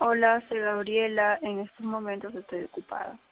Hola, soy Gabriela. En estos momentos estoy ocupada.